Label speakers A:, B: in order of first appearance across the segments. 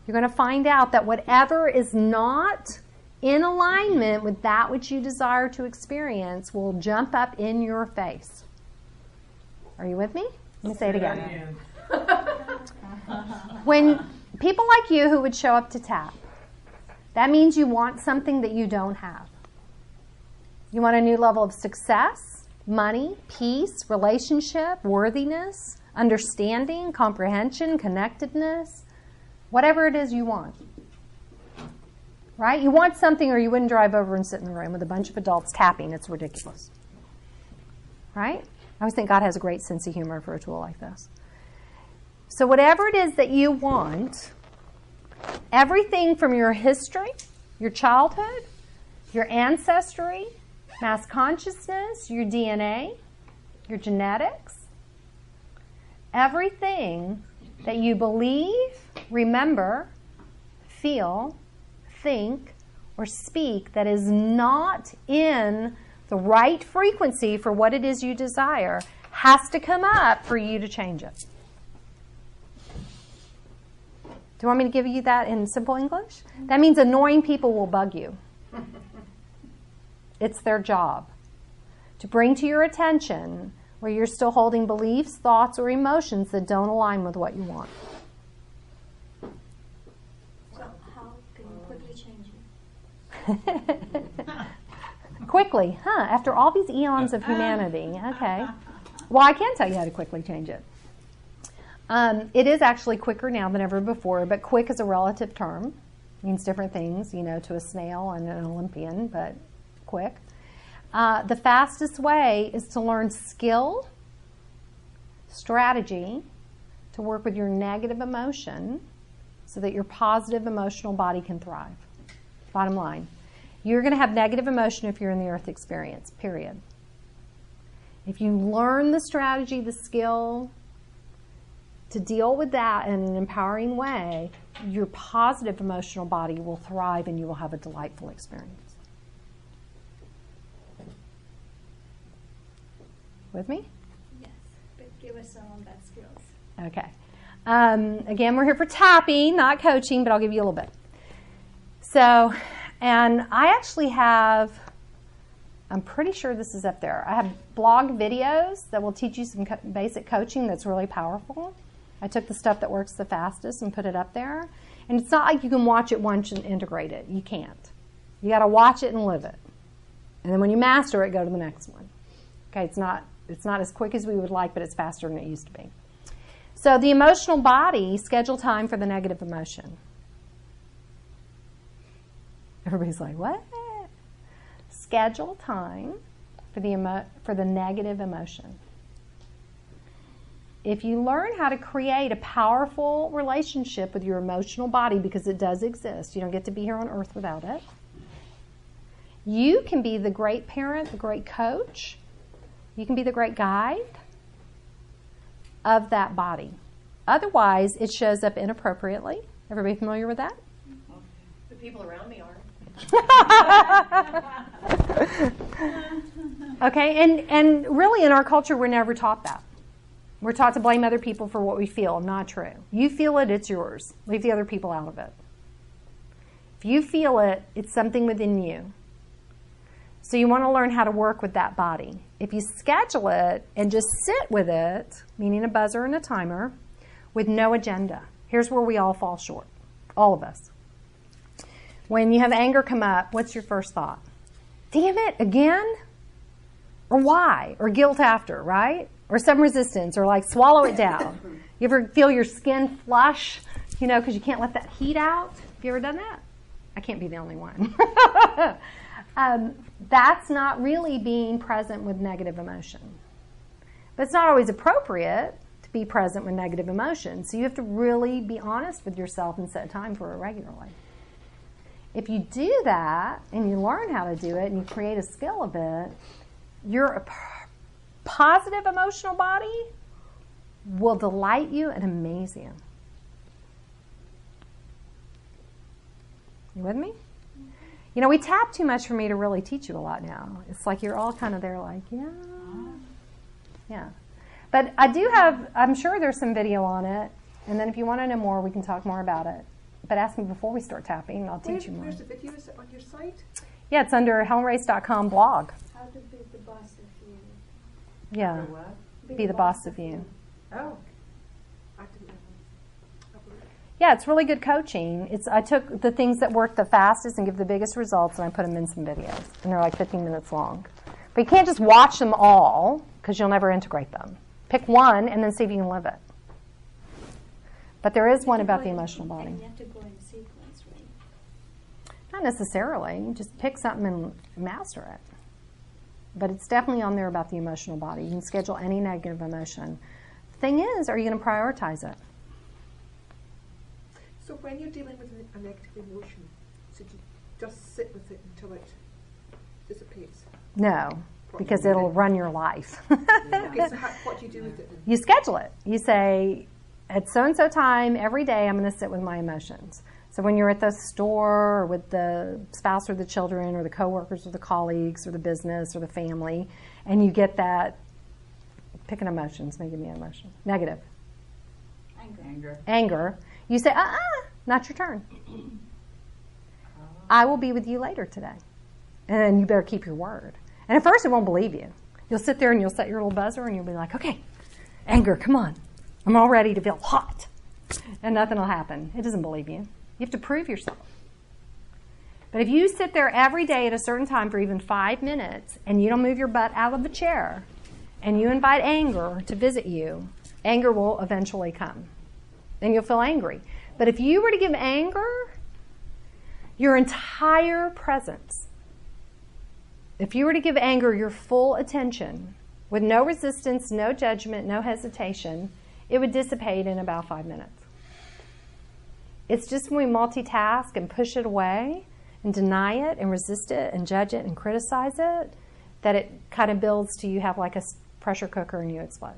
A: You're going to find out that whatever is not in alignment with that which you desire to experience will jump up in your face. Are you with me? Let me say it again. When people like you who would show up to tap, that means you want something that you don't have. You want a new level of success, money, peace, relationship, worthiness, understanding, comprehension, connectedness, whatever it is you want. Right? You want something or you wouldn't drive over and sit in the room with a bunch of adults tapping. It's ridiculous. Right? I always think God has a great sense of humor for a tool like this. So whatever it is that you want, everything from your history, your childhood, your ancestry, mass consciousness, your DNA, your genetics, everything that you believe, remember, feel, think, or speak that is not in the right frequency for what it is you desire has to come up for you to change it. Do you want me to give you that in simple English? That means annoying people will bug you. It's their job to bring to your attention where you're still holding beliefs, thoughts, or emotions that don't align with what you want.
B: So how can you quickly change it?
A: Quickly, huh? After all these eons of humanity, okay. Well, I can tell you how to quickly change it. It is actually quicker now than ever before, but quick is a relative term. It means different things, to a snail and an Olympian, but quick. The fastest way is to learn skill, strategy, to work with your negative emotion so that your positive emotional body can thrive. Bottom line. You're going to have negative emotion if you're in the earth experience, period. If you learn the strategy, the skill to deal with that in an empowering way, your positive emotional body will thrive and you will have a delightful experience. With me?
B: Yes, but give us some of that skills.
A: Okay. Again, we're here for tapping, not coaching, but I'll give you a little bit. So, and I actually have, I'm pretty sure this is up there. I have blog videos that will teach you some basic coaching that's really powerful. I took the stuff that works the fastest and put it up there. And it's not like you can watch it once and integrate it. You can't. You got to watch it and live it. And then when you master it, go to the next one. Okay, it's not as quick as we would like, but it's faster than it used to be. So the emotional body, schedule time for the negative emotion. Everybody's like, what? Schedule time for the negative emotion. If you learn how to create a powerful relationship with your emotional body, because it does exist, you don't get to be here on earth without it, you can be the great parent, the great coach, you can be the great guide of that body. Otherwise, it shows up inappropriately. Everybody familiar with that?
C: The people around me are.
A: Okay, and really in our culture, we're never taught that. We're taught to blame other people for what we feel. Not true. You feel it, it's yours. Leave the other people out of it. If you feel it, it's something within you. So you want to learn how to work with that body. If you schedule it and just sit with it, meaning a buzzer and a timer, with no agenda. Here's where we all fall short. All of us. When you have anger come up, what's your first thought? Damn it, again? Or why? Or guilt after, right? Or some resistance, or like swallow it down. You ever feel your skin flush, because you can't let that heat out? Have you ever done that? I can't be the only one. That's not really being present with negative emotion. But it's not always appropriate to be present with negative emotion. So you have to really be honest with yourself and set time for it regularly. If you do that, and you learn how to do it, and you create a skill of it, your positive emotional body will delight you and amaze you. You with me? We tap too much for me to really teach you a lot now. It's like you're all kind of there like, yeah. But I do have, I'm sure there's some video on it, and then if you want to know more, we can talk more about it. But ask me before we start tapping, and I'll teach you more.
D: Where's the videos on your site?
A: Yeah, it's under HelenRace.com blog.
B: How to be the boss of you.
A: Yeah,
D: For what?
A: be the boss of you.
D: Oh. I didn't know.
A: Yeah, it's really good coaching. I took the things that work the fastest and give the biggest results, and I put them in some videos. And they're like 15 minutes long. But you can't just watch them all, because you'll never integrate them. Pick one, and then see if you can live it. But there is one about the emotional body.
B: And you have to go in sequence, right?
A: Not necessarily. You just pick something and master it. But it's definitely on there about the emotional body. You can schedule any negative emotion. The thing is, are you going to prioritize it?
D: So when you're dealing with a negative emotion, so you just sit with it until it dissipates?
A: No, because it'll run your life.
D: Okay, so what do you do with it then?
A: You schedule it. You say, at so-and-so time, every day, I'm going to sit with my emotions. So when you're at the store or with the spouse or the children or the coworkers or the colleagues or the business or the family, and you get that, pick an emotion. It's making me emotional. Negative. Anger. You say, not your turn. I will be with you later today. And then you better keep your word. And at first it won't believe you. You'll sit there and you'll set your little buzzer and you'll be like, okay, anger, come on. I'm all ready to feel hot. And nothing will happen. It doesn't believe you. You have to prove yourself. But if you sit there every day at a certain time for even 5 minutes and you don't move your butt out of the chair and you invite anger to visit you, anger will eventually come. Then you'll feel angry. But if you were to give anger your entire presence, if you were to give anger your full attention with no resistance, no judgment, no hesitation, it would dissipate in about 5 minutes. It's just when we multitask and push it away and deny it and resist it and judge it and criticize it that it kind of builds to you have like a pressure cooker and you explode.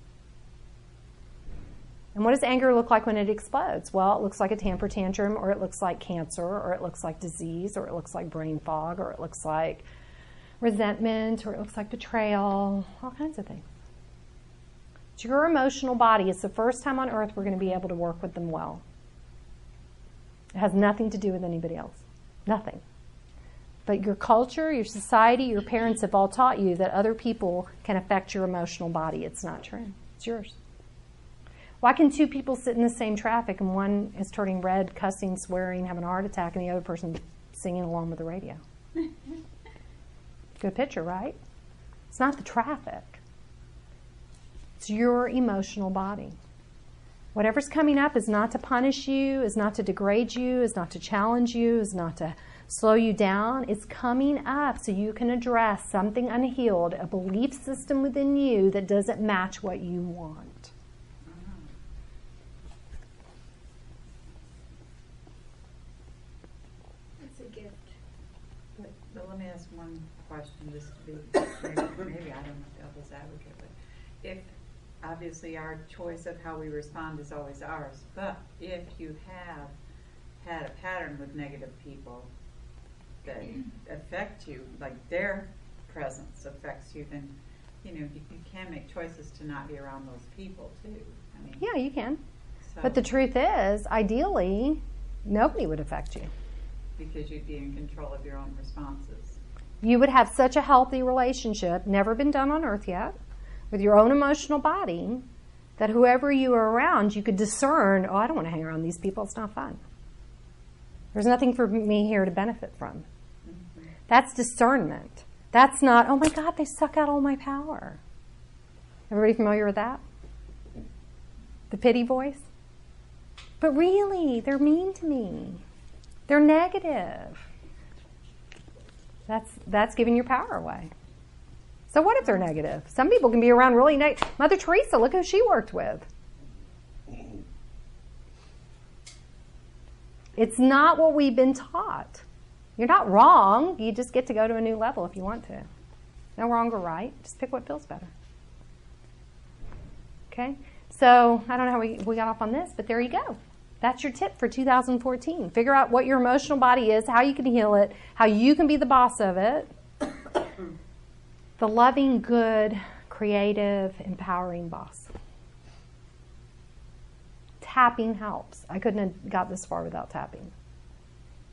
A: And what does anger look like when it explodes? Well, it looks like a temper tantrum, or it looks like cancer, or it looks like disease, or it looks like brain fog, or it looks like resentment, or it looks like betrayal, all kinds of things. It's your emotional body. It's the first time on earth we're going to be able to work with them well. It has nothing to do with anybody else. Nothing. But your culture, your society, your parents have all taught you that other people can affect your emotional body. It's not true. It's yours. Why can two people sit in the same traffic and one is turning red, cussing, swearing, having a heart attack, and the other person singing along with the radio? Good picture, right? It's not the traffic. It's your emotional body. Whatever's coming up is not to punish you, is not to degrade you, is not to challenge you, is not to slow you down. It's coming up so you can address something unhealed, a belief system within you that doesn't match what you want.
E: But let me ask one question, just to be maybe I don't know, devil's advocate, but if obviously our choice of how we respond is always ours, but if you have had a pattern with negative people that affect you, like their presence affects you, then you can make choices to not be around those people too. I mean,
A: Yeah, you can.
E: so,
A: But the truth is, ideally, nobody would affect you.
E: because you'd be in control of your own responses.
A: You would have such a healthy relationship, never been done on earth yet, with your own emotional body, that whoever you are around, you could discern, I don't want to hang around these people, it's not fun. There's nothing for me here to benefit from.
E: Mm-hmm.
A: That's discernment. That's not, oh my God, they suck out all my power. Everybody familiar with that? The pity voice? But really, they're mean to me. They're negative. That's giving your power away. So what if they're negative? Some people can be around really negative. Mother Teresa, look who she worked with. It's not what we've been taught. You're not wrong. You just get to go to a new level if you want to. No wrong or right. Just pick what feels better. Okay? So I don't know how we got off on this, but there you go. That's your tip for 2014. Figure out what your emotional body is, how you can heal it, how you can be the boss of it. The loving, good, creative, empowering boss. tapping helps. I couldn't have got this far without tapping.